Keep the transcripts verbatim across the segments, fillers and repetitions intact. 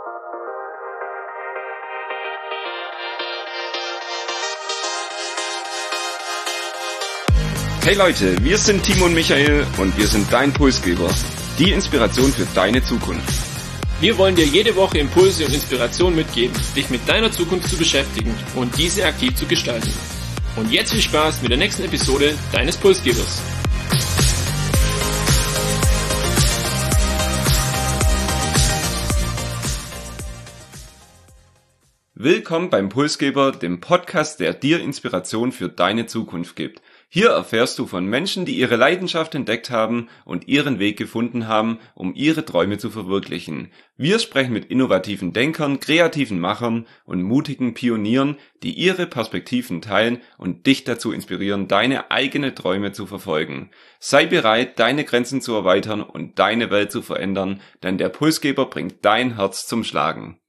Hey Leute, wir sind Timo und Michael und wir sind dein Pulsgeber, die Inspiration für deine Zukunft. Wir wollen dir jede Woche Impulse und Inspiration mitgeben, dich mit deiner Zukunft zu beschäftigen und diese aktiv zu gestalten. Und jetzt viel Spaß mit der nächsten Episode deines Pulsgebers. Willkommen beim Pulsgeber, dem Podcast, der dir Inspiration für deine Zukunft gibt. Hier erfährst du von Menschen, die ihre Leidenschaft entdeckt haben und ihren Weg gefunden haben, um ihre Träume zu verwirklichen. Wir sprechen mit innovativen Denkern, kreativen Machern und mutigen Pionieren, die ihre Perspektiven teilen und dich dazu inspirieren, deine eigenen Träume zu verfolgen. Sei bereit, deine Grenzen zu erweitern und deine Welt zu verändern, denn der Pulsgeber bringt dein Herz zum Schlagen.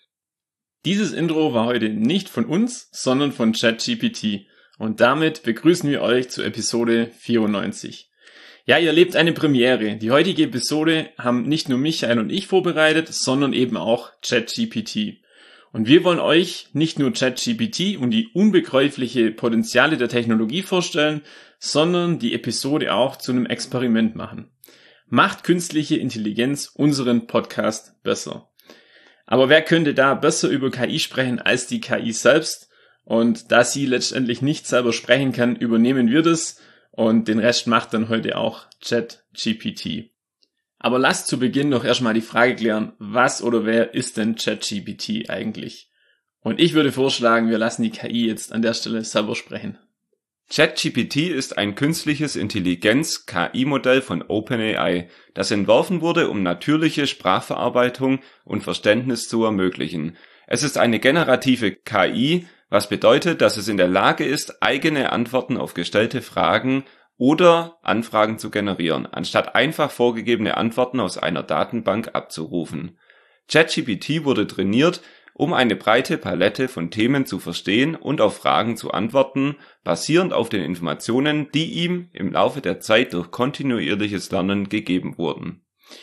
Dieses Intro war heute nicht von uns, sondern von ChatGPT. Und damit begrüßen wir euch zu Episode vierundneunzig. Ja, ihr erlebt eine Premiere. Die heutige Episode haben nicht nur Michael und ich vorbereitet, sondern eben auch ChatGPT. Und wir wollen euch nicht nur ChatGPT und die unbegreifliche Potenziale der Technologie vorstellen, sondern die Episode auch zu einem Experiment machen. Macht künstliche Intelligenz unseren Podcast besser? Aber wer könnte da besser über K I sprechen als die K I selbst? Und da sie letztendlich nicht selber sprechen kann, übernehmen wir das und den Rest macht dann heute auch ChatGPT. Aber lasst zu Beginn doch erstmal die Frage klären, was oder wer ist denn ChatGPT eigentlich? Und ich würde vorschlagen, wir lassen die K I jetzt an der Stelle selber sprechen. ChatGPT ist ein künstliches Intelligenz-K I-Modell von OpenAI, das entworfen wurde, um natürliche Sprachverarbeitung und Verständnis zu ermöglichen. Es ist eine generative K I, was bedeutet, dass es in der Lage ist, eigene Antworten auf gestellte Fragen oder Anfragen zu generieren, anstatt einfach vorgegebene Antworten aus einer Datenbank abzurufen. ChatGPT wurde trainiert, um eine breite Palette von Themen zu verstehen und auf Fragen zu antworten, basierend auf den Informationen, die ihm im Laufe der Zeit durch kontinuierliches Lernen gegeben wurden.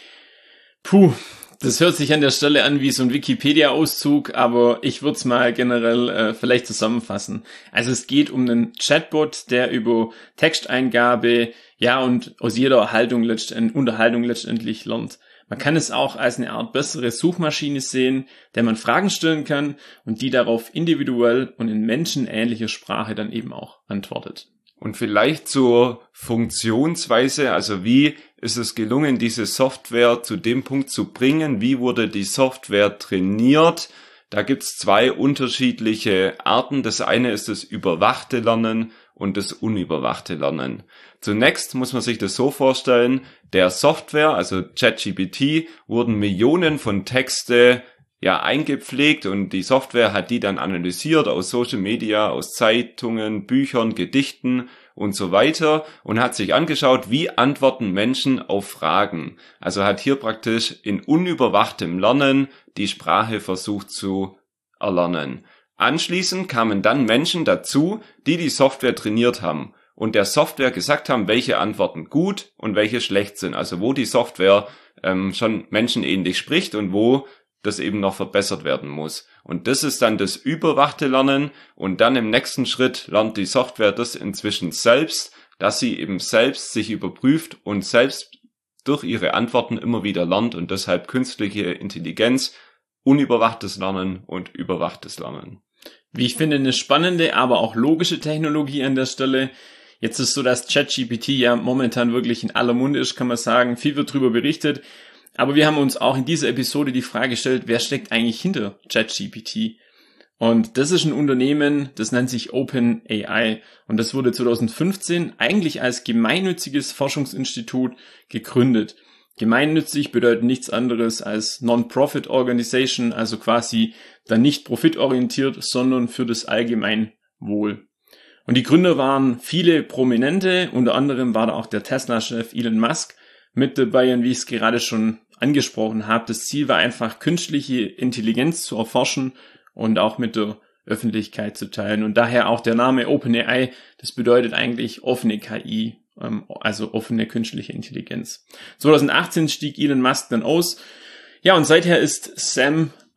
Puh. Das hört sich an der Stelle an wie so ein Wikipedia-Auszug, aber ich würde es mal generell äh, vielleicht zusammenfassen. Also es geht um einen Chatbot, der über Texteingabe, ja und aus jeder Haltung letztend, Unterhaltung letztendlich lernt. Man kann es auch als eine Art bessere Suchmaschine sehen, der man Fragen stellen kann und die darauf individuell und in menschenähnlicher Sprache dann eben auch antwortet. Und vielleicht zur Funktionsweise, also wie ist es gelungen, diese Software zu dem Punkt zu bringen, wie wurde die Software trainiert? Da gibt's zwei unterschiedliche Arten. Das eine ist das überwachte Lernen und das unüberwachte Lernen. Zunächst muss man sich das so vorstellen, der Software, also ChatGPT, wurden Millionen von Texte ja eingepflegt und die Software hat die dann analysiert aus Social Media, aus Zeitungen, Büchern, Gedichten und so weiter und hat sich angeschaut, wie antworten Menschen auf Fragen. Also hat hier praktisch in unüberwachtem Lernen die Sprache versucht zu erlernen. Anschließend kamen dann Menschen dazu, die die Software trainiert haben und der Software gesagt haben, welche Antworten gut und welche schlecht sind. Also wo die Software ähm, schon menschenähnlich spricht und wo das eben noch verbessert werden muss. Und das ist dann das überwachte Lernen und dann im nächsten Schritt lernt die Software das inzwischen selbst, dass sie eben selbst sich überprüft und selbst durch ihre Antworten immer wieder lernt und deshalb künstliche Intelligenz, unüberwachtes Lernen und überwachtes Lernen. Wie ich finde, eine spannende, aber auch logische Technologie an der Stelle. Jetzt ist so, dass ChatGPT ja momentan wirklich in aller Munde ist, kann man sagen. Viel wird drüber berichtet. Aber wir haben uns auch in dieser Episode die Frage gestellt, wer steckt eigentlich hinter ChatGPT? Und das ist ein Unternehmen, das nennt sich OpenAI. Und das wurde zwanzig fünfzehn eigentlich als gemeinnütziges Forschungsinstitut gegründet. Gemeinnützig bedeutet nichts anderes als Non-Profit Organization, also quasi dann nicht profitorientiert, sondern für das Allgemeinwohl. Und die Gründer waren viele Prominente, unter anderem war da auch der Tesla-Chef Elon Musk mit dabei und wie ich es gerade schon angesprochen habe, das Ziel war einfach, künstliche Intelligenz zu erforschen und auch mit der Öffentlichkeit zu teilen. Und daher auch der Name OpenAI, das bedeutet eigentlich offene K I, also offene künstliche Intelligenz. zwanzig achtzehn stieg Elon Musk dann aus. Ja, und seither ist Sam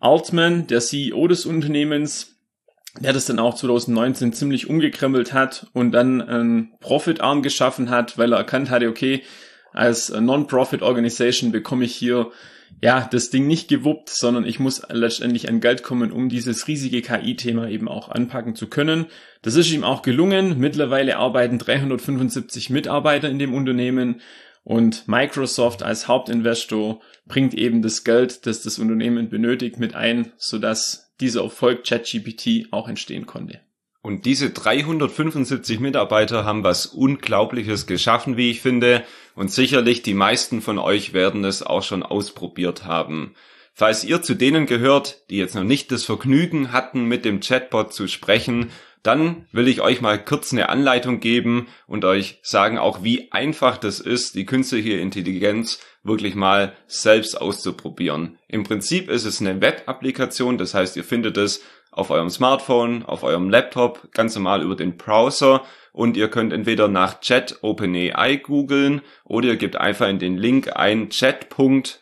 Altman, der C E O des Unternehmens, der das dann auch zwanzig neunzehn ziemlich umgekrempelt hat und dann einen Profit-Arm geschaffen hat, weil er erkannt hatte, okay, als Non-Profit-Organisation bekomme ich hier ja das Ding nicht gewuppt, sondern ich muss letztendlich an Geld kommen, um dieses riesige K I-Thema eben auch anpacken zu können. Das ist ihm auch gelungen. Mittlerweile arbeiten dreihundertfünfundsiebzig Mitarbeiter in dem Unternehmen und Microsoft als Hauptinvestor bringt eben das Geld, das das Unternehmen benötigt, mit ein, sodass dieser Erfolg ChatGPT auch entstehen konnte. Und diese dreihundertfünfundsiebzig Mitarbeiter haben was Unglaubliches geschaffen, wie ich finde. Und sicherlich die meisten von euch werden es auch schon ausprobiert haben. Falls ihr zu denen gehört, die jetzt noch nicht das Vergnügen hatten, mit dem Chatbot zu sprechen, dann will ich euch mal kurz eine Anleitung geben und euch sagen auch, wie einfach das ist, die künstliche Intelligenz wirklich mal selbst auszuprobieren. Im Prinzip ist es eine Web-Applikation, das heißt, ihr findet es auf eurem Smartphone, auf eurem Laptop, ganz normal über den Browser und ihr könnt entweder nach Chat OpenAI googeln oder ihr gebt einfach in den Link ein chat punkt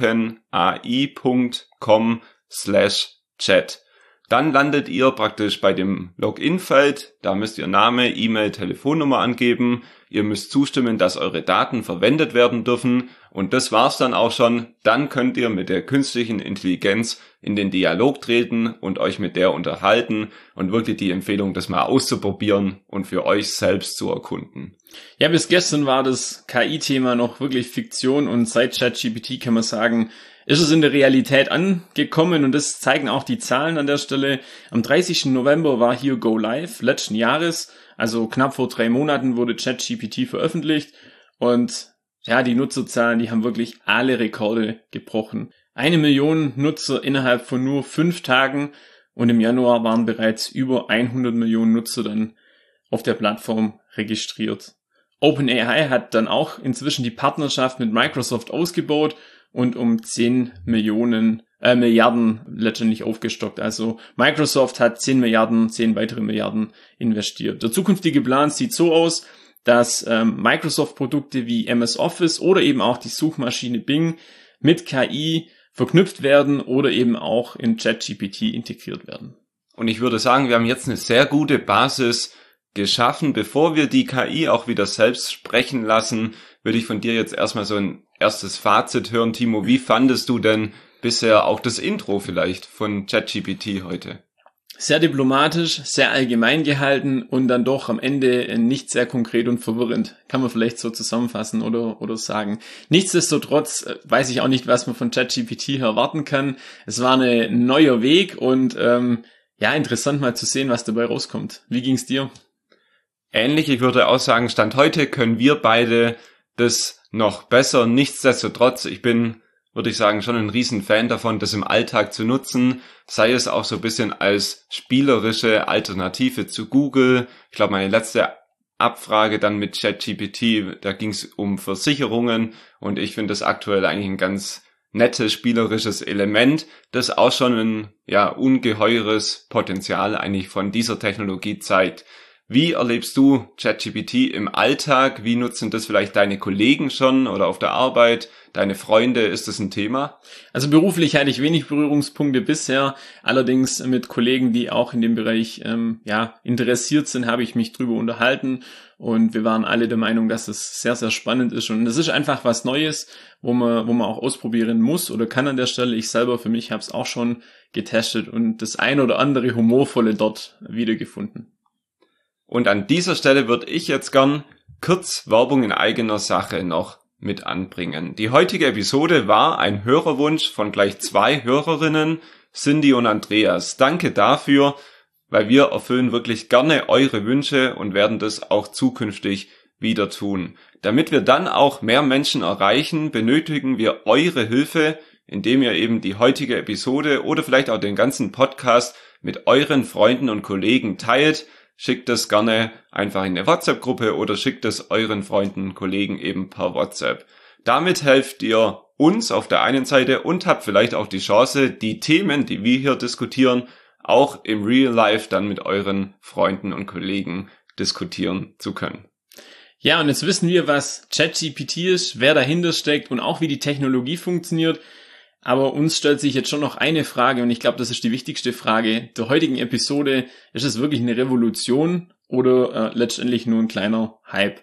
openai punkt com slash chat. Dann landet ihr praktisch bei dem Login-Feld, da müsst ihr Name, E-Mail, Telefonnummer angeben, ihr müsst zustimmen, dass eure Daten verwendet werden dürfen und das war's dann auch schon. Dann könnt ihr mit der künstlichen Intelligenz in den Dialog treten und euch mit der unterhalten und wirklich die Empfehlung, das mal auszuprobieren und für euch selbst zu erkunden. Ja, bis gestern war das K I-Thema noch wirklich Fiktion und seit ChatGPT kann man sagen, ist es in der Realität angekommen und das zeigen auch die Zahlen an der Stelle. Am dreißigsten November war hier Go Live letzten Jahres, also knapp vor drei Monaten wurde ChatGPT veröffentlicht und ja, die Nutzerzahlen, die haben wirklich alle Rekorde gebrochen. Eine Million Nutzer innerhalb von nur fünf Tagen und im Januar waren bereits über hundert Millionen Nutzer dann auf der Plattform registriert. OpenAI hat dann auch inzwischen die Partnerschaft mit Microsoft ausgebaut und um zehn Millionen, äh, Milliarden letztendlich aufgestockt. Also Microsoft hat zehn Milliarden, zehn weitere Milliarden investiert. Der zukünftige Plan sieht so aus, dass ähm, Microsoft-Produkte wie M S Office oder eben auch die Suchmaschine Bing mit K I verknüpft werden oder eben auch in ChatGPT integriert werden. Und ich würde sagen, wir haben jetzt eine sehr gute Basis geschaffen. Bevor wir die K I auch wieder selbst sprechen lassen, würde ich von dir jetzt erstmal so ein erstes Fazit hören. Timo, wie fandest du denn bisher auch das Intro vielleicht von ChatGPT heute? Sehr diplomatisch, sehr allgemein gehalten und dann doch am Ende nicht sehr konkret und verwirrend. Kann man vielleicht so zusammenfassen oder oder sagen. Nichtsdestotrotz weiß ich auch nicht, was man von ChatGPT hier erwarten kann. Es war ein neuer Weg und ähm, ja, interessant mal zu sehen, was dabei rauskommt. Wie ging's dir? Ähnlich, ich würde auch sagen, Stand heute können wir beide das noch besser. Nichtsdestotrotz, ich bin, würde ich sagen, schon ein Riesenfan davon, das im Alltag zu nutzen, sei es auch so ein bisschen als spielerische Alternative zu Google. Ich glaube, meine letzte Abfrage dann mit ChatGPT, da ging es um Versicherungen und ich finde das aktuell eigentlich ein ganz nettes spielerisches Element, das auch schon ein ja ungeheures Potenzial eigentlich von dieser Technologie zeigt. Wie erlebst du ChatGPT im Alltag? Wie nutzen das vielleicht deine Kollegen schon oder auf der Arbeit? Deine Freunde, ist das ein Thema? Also beruflich hatte ich wenig Berührungspunkte bisher. Allerdings mit Kollegen, die auch in dem Bereich ähm, ja interessiert sind, habe ich mich drüber unterhalten. Und wir waren alle der Meinung, dass es sehr, sehr spannend ist. Und es ist einfach was Neues, wo man wo man auch ausprobieren muss oder kann an der Stelle. Ich selber für mich habe es auch schon getestet und das ein oder andere Humorvolle dort wiedergefunden. Und an dieser Stelle würde ich jetzt gern kurz Werbung in eigener Sache noch mit anbringen. Die heutige Episode war ein Hörerwunsch von gleich zwei Hörerinnen, Cindy und Andreas. Danke dafür, weil wir erfüllen wirklich gerne eure Wünsche und werden das auch zukünftig wieder tun. Damit wir dann auch mehr Menschen erreichen, benötigen wir eure Hilfe, indem ihr eben die heutige Episode oder vielleicht auch den ganzen Podcast mit euren Freunden und Kollegen teilt. Schickt es gerne einfach in eine WhatsApp-Gruppe oder schickt es euren Freunden und Kollegen eben per WhatsApp. Damit helft ihr uns auf der einen Seite und habt vielleicht auch die Chance, die Themen, die wir hier diskutieren, auch im Real Life dann mit euren Freunden und Kollegen diskutieren zu können. Ja, und jetzt wissen wir, was ChatGPT ist, wer dahinter steckt und auch wie die Technologie funktioniert. Aber uns stellt sich jetzt schon noch eine Frage und ich glaube, das ist die wichtigste Frage der heutigen Episode. Ist es wirklich eine Revolution oder äh, letztendlich nur ein kleiner Hype?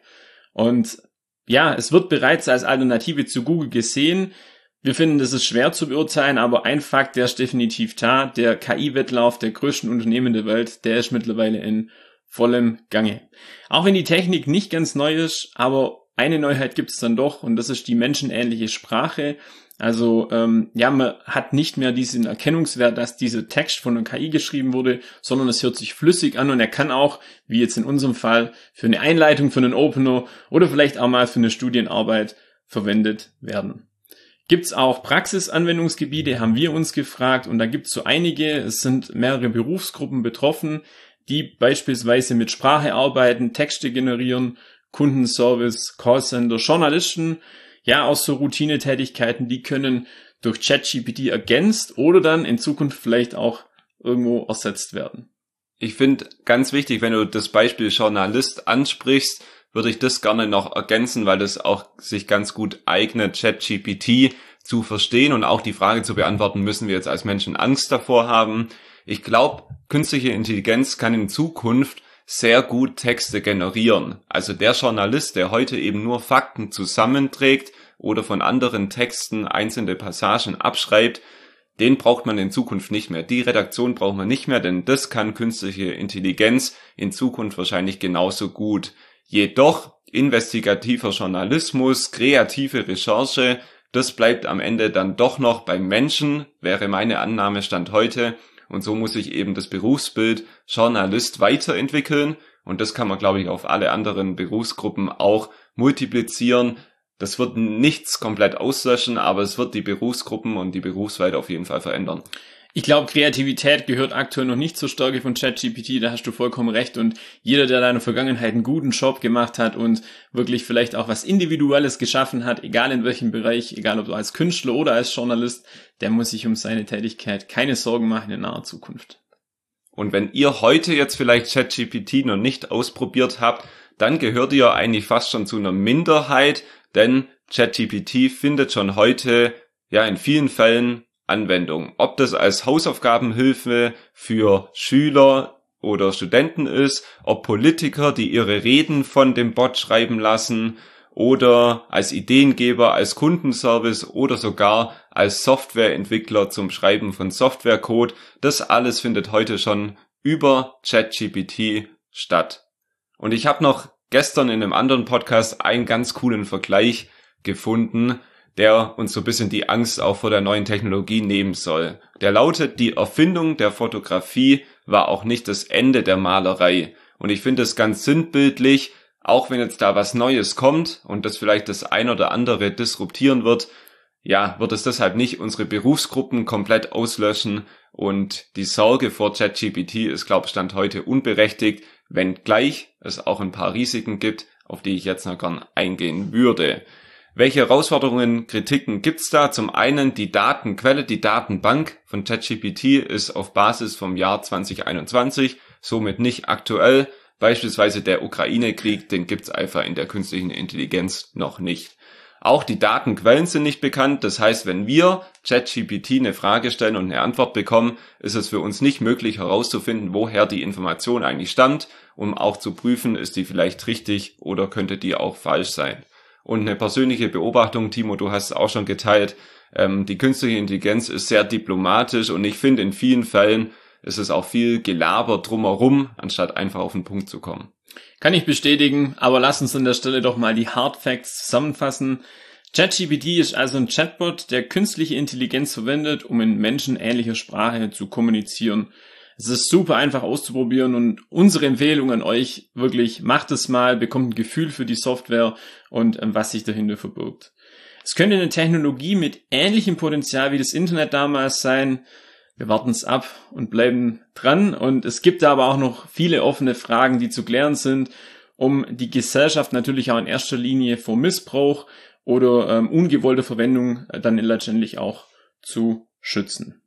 Und ja, es wird bereits als Alternative zu Google gesehen. Wir finden, das ist schwer zu beurteilen, aber ein Fakt, der ist definitiv da. Der K I-Wettlauf der größten Unternehmen der Welt, der ist mittlerweile in vollem Gange. Auch wenn die Technik nicht ganz neu ist, aber eine Neuheit gibt es dann doch und das ist die menschenähnliche Sprache. Also ähm, ja, man hat nicht mehr diesen Erkennungswert, dass dieser Text von einer K I geschrieben wurde, sondern es hört sich flüssig an und er kann auch, wie jetzt in unserem Fall, für eine Einleitung, für einen Opener oder vielleicht auch mal für eine Studienarbeit verwendet werden. Gibt's auch Praxisanwendungsgebiete, haben wir uns gefragt und da gibt's so einige, es sind mehrere Berufsgruppen betroffen, die beispielsweise mit Sprache arbeiten, Texte generieren, Kundenservice, Callcenter, Journalisten, ja, auch so Routinetätigkeiten, die können durch ChatGPT ergänzt oder dann in Zukunft vielleicht auch irgendwo ersetzt werden. Ich finde ganz wichtig, wenn du das Beispiel Journalist ansprichst, würde ich das gerne noch ergänzen, weil das auch sich ganz gut eignet, ChatGPT zu verstehen und auch die Frage zu beantworten, müssen wir jetzt als Menschen Angst davor haben? Ich glaube, künstliche Intelligenz kann in Zukunft sehr gut Texte generieren. Also der Journalist, der heute eben nur Fakten zusammenträgt oder von anderen Texten einzelne Passagen abschreibt, den braucht man in Zukunft nicht mehr. Die Redaktion braucht man nicht mehr, denn das kann künstliche Intelligenz in Zukunft wahrscheinlich genauso gut. Jedoch investigativer Journalismus, kreative Recherche, das bleibt am Ende dann doch noch beim Menschen, wäre meine Annahme Stand heute. Und so muss sich eben das Berufsbild Journalist weiterentwickeln. Und das kann man, glaube ich, auf alle anderen Berufsgruppen auch multiplizieren. Das wird nichts komplett auslöschen, aber es wird die Berufsgruppen und die Berufswelt auf jeden Fall verändern. Ich glaube, Kreativität gehört aktuell noch nicht zur Stärke von ChatGPT, da hast du vollkommen recht. Und jeder, der da in der Vergangenheit einen guten Job gemacht hat und wirklich vielleicht auch was Individuelles geschaffen hat, egal in welchem Bereich, egal ob als Künstler oder als Journalist, der muss sich um seine Tätigkeit keine Sorgen machen in naher Zukunft. Und wenn ihr heute jetzt vielleicht ChatGPT noch nicht ausprobiert habt, dann gehört ihr eigentlich fast schon zu einer Minderheit, denn ChatGPT findet schon heute ja in vielen Fällen Anwendung. Ob das als Hausaufgabenhilfe für Schüler oder Studenten ist, ob Politiker, die ihre Reden von dem Bot schreiben lassen oder als Ideengeber, als Kundenservice oder sogar als Softwareentwickler zum Schreiben von Softwarecode, das alles findet heute schon über ChatGPT statt. Und ich habe noch gestern in einem anderen Podcast einen ganz coolen Vergleich gefunden, der uns so ein bisschen die Angst auch vor der neuen Technologie nehmen soll. Der lautet, die Erfindung der Fotografie war auch nicht das Ende der Malerei. Und ich finde es ganz sinnbildlich, auch wenn jetzt da was Neues kommt und das vielleicht das ein oder andere disruptieren wird, ja, wird es deshalb nicht unsere Berufsgruppen komplett auslöschen und die Sorge vor ChatGPT ist, glaube ich, Stand heute unberechtigt, wenngleich es auch ein paar Risiken gibt, auf die ich jetzt noch gern eingehen würde. Welche Herausforderungen, Kritiken gibt's da? Zum einen die Datenquelle, die Datenbank von ChatGPT ist auf Basis vom Jahr zwanzig einundzwanzig, somit nicht aktuell. Beispielsweise der Ukraine-Krieg, den gibt's einfach in der künstlichen Intelligenz noch nicht. Auch die Datenquellen sind nicht bekannt, das heißt, wenn wir ChatGPT eine Frage stellen und eine Antwort bekommen, ist es für uns nicht möglich herauszufinden, woher die Information eigentlich stammt, um auch zu prüfen, ist die vielleicht richtig oder könnte die auch falsch sein. Und eine persönliche Beobachtung, Timo, du hast es auch schon geteilt, ähm, die künstliche Intelligenz ist sehr diplomatisch und ich finde, in vielen Fällen ist es auch viel Gelaber drumherum, anstatt einfach auf den Punkt zu kommen. Kann ich bestätigen, aber lass uns an der Stelle doch mal die Hard Facts zusammenfassen. ChatGPT ist also ein Chatbot, der künstliche Intelligenz verwendet, um in menschenähnlicher Sprache zu kommunizieren. Es ist super einfach auszuprobieren und unsere Empfehlung an euch, wirklich macht es mal, bekommt ein Gefühl für die Software und was sich dahinter verbirgt. Es könnte eine Technologie mit ähnlichem Potenzial wie das Internet damals sein. Wir warten es ab und bleiben dran und es gibt aber auch noch viele offene Fragen, die zu klären sind, um die Gesellschaft natürlich auch in erster Linie vor Missbrauch oder ähm, ungewollter Verwendung dann letztendlich auch zu schützen.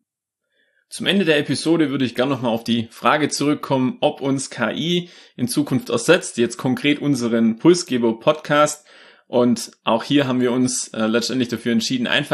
Zum Ende der Episode würde ich gerne nochmal auf die Frage zurückkommen, ob uns K I in Zukunft ersetzt, jetzt konkret unseren Pulsgeber Podcast. Und auch hier haben wir uns äh, letztendlich dafür entschieden, einfach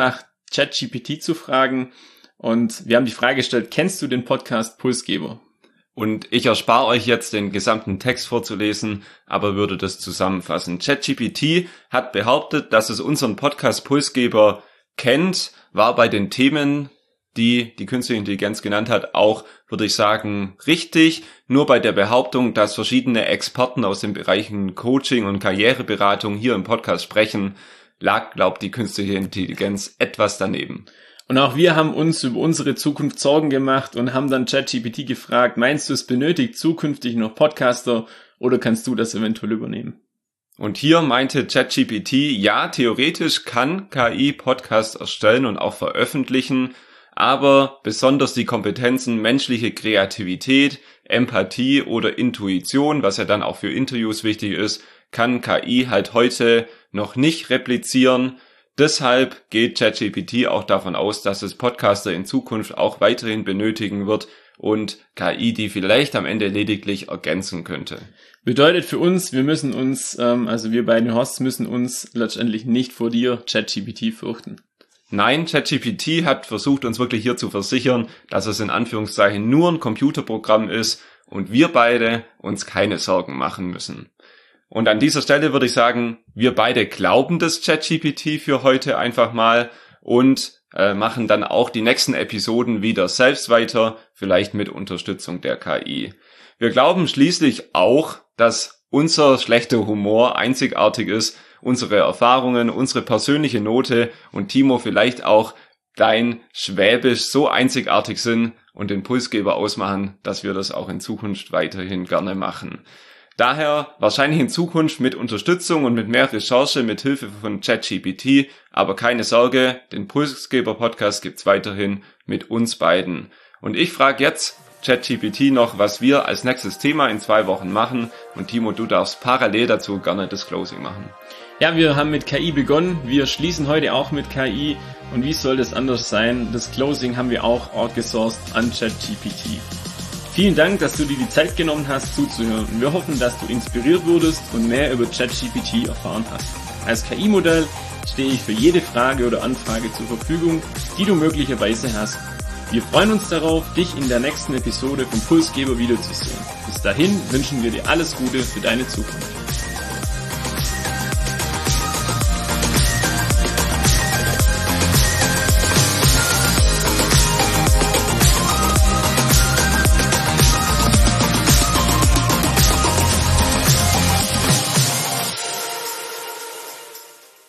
ChatGPT zu fragen. Und wir haben die Frage gestellt, kennst du den Podcast Pulsgeber? Und ich erspare euch jetzt den gesamten Text vorzulesen, aber würde das zusammenfassen. ChatGPT hat behauptet, dass es unseren Podcast Pulsgeber kennt, war bei den Themen, die die künstliche Intelligenz genannt hat, auch, würde ich sagen, richtig. Nur bei der Behauptung, dass verschiedene Experten aus den Bereichen Coaching und Karriereberatung hier im Podcast sprechen, lag, glaubt die künstliche Intelligenz etwas daneben. Und auch wir haben uns über unsere Zukunft Sorgen gemacht und haben dann ChatGPT gefragt, meinst du, es benötigt zukünftig noch Podcaster oder kannst du das eventuell übernehmen? Und hier meinte ChatGPT, ja, theoretisch kann K I Podcasts erstellen und auch veröffentlichen, aber besonders die Kompetenzen menschliche Kreativität, Empathie oder Intuition, was ja dann auch für Interviews wichtig ist, kann K I halt heute noch nicht replizieren. Deshalb geht ChatGPT auch davon aus, dass es Podcaster in Zukunft auch weiterhin benötigen wird und K I die vielleicht am Ende lediglich ergänzen könnte. Bedeutet für uns, wir müssen uns, ähm, also wir beiden Hosts müssen uns letztendlich nicht vor dir, ChatGPT, fürchten. Nein, ChatGPT hat versucht, uns wirklich hier zu versichern, dass es in Anführungszeichen nur ein Computerprogramm ist und wir beide uns keine Sorgen machen müssen. Und an dieser Stelle würde ich sagen, wir beide glauben das ChatGPT für heute einfach mal und äh, machen dann auch die nächsten Episoden wieder selbst weiter, vielleicht mit Unterstützung der K I. Wir glauben schließlich auch, dass unser schlechter Humor einzigartig ist, unsere Erfahrungen, unsere persönliche Note und Timo vielleicht auch dein Schwäbisch so einzigartig sind und den Pulsgeber ausmachen, dass wir das auch in Zukunft weiterhin gerne machen. Daher wahrscheinlich in Zukunft mit Unterstützung und mit mehr Recherche mit Hilfe von ChatGPT, aber keine Sorge, den Pulsgeber-Podcast gibt's weiterhin mit uns beiden. Und ich frage jetzt ChatGPT noch, was wir als nächstes Thema in zwei Wochen machen und Timo, du darfst parallel dazu gerne das Closing machen. Ja, wir haben mit K I begonnen, wir schließen heute auch mit K I und wie soll das anders sein? Das Closing haben wir auch outgesourced an ChatGPT. Vielen Dank, dass du dir die Zeit genommen hast zuzuhören. Wir hoffen, dass du inspiriert wurdest und mehr über ChatGPT erfahren hast. Als K I-Modell stehe ich für jede Frage oder Anfrage zur Verfügung, die du möglicherweise hast. Wir freuen uns darauf, dich in der nächsten Episode vom Pulsgeber wiederzusehen. Bis dahin wünschen wir dir alles Gute für deine Zukunft.